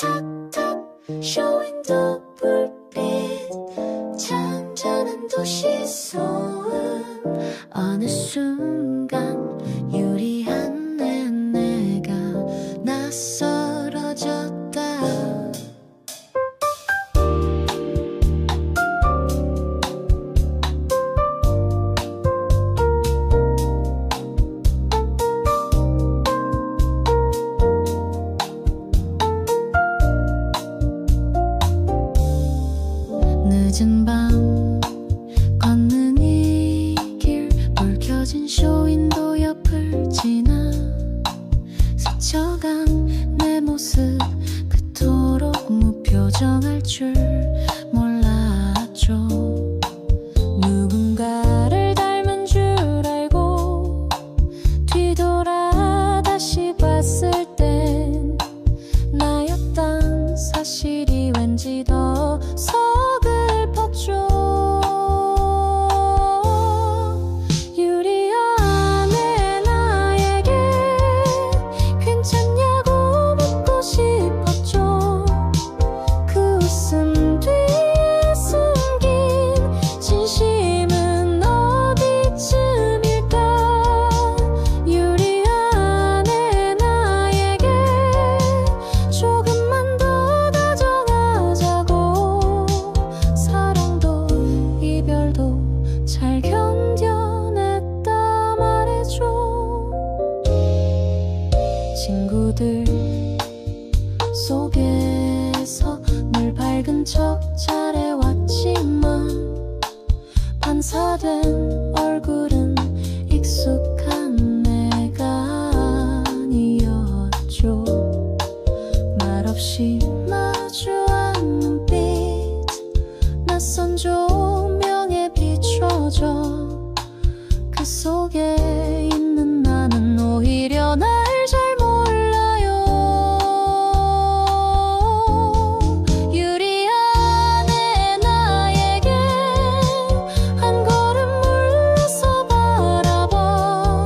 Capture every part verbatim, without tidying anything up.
탁탁 쇼윈도 불빛 잔잔한 도시 소음 어느 순간 유리한 내 내가 낯설어졌다. 늦은 밤 걷는 이 길 불 켜진 쇼윈도 옆을 지나 스쳐간 내 모습 그토록 무표정할 줄 몰랐죠. 누군가를 닮은 줄 알고 뒤돌아 다시 봤을 땐 나였던 사실이 왠지 더 서글펐죠. 유리 안에 나에게 괜찮냐고 묻고 싶었죠. 그 웃음 뒤에 숨긴 진심은 어디쯤일까. 유리 안에 나에게 조금만 더 다정하자고. 사랑도 이별도 잘 견뎌냈다 말해줘. 친구들 속에서 늘 밝은 척 잘해왔지만 반사된 얼굴은 익숙한 내가 아니었죠. 말없이 마주한 눈빛 낯선 조명에 비춰져 그 속에 있는 나는 오히려 날 잘 몰라요. 유리 안에 나에게 한 걸음 물러서 바라봐.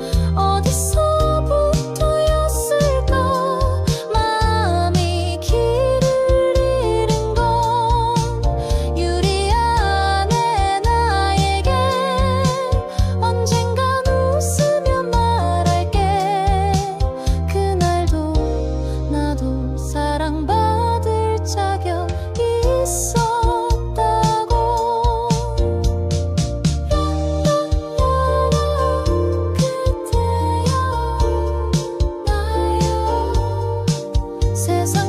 어디서부터였을까 마음이 길을 잃은 건. 유리 안에 나에게 언젠간 웃으며 말할게. 그날도 나도 사랑받을 자격 있었다고. 그때여 나요 세상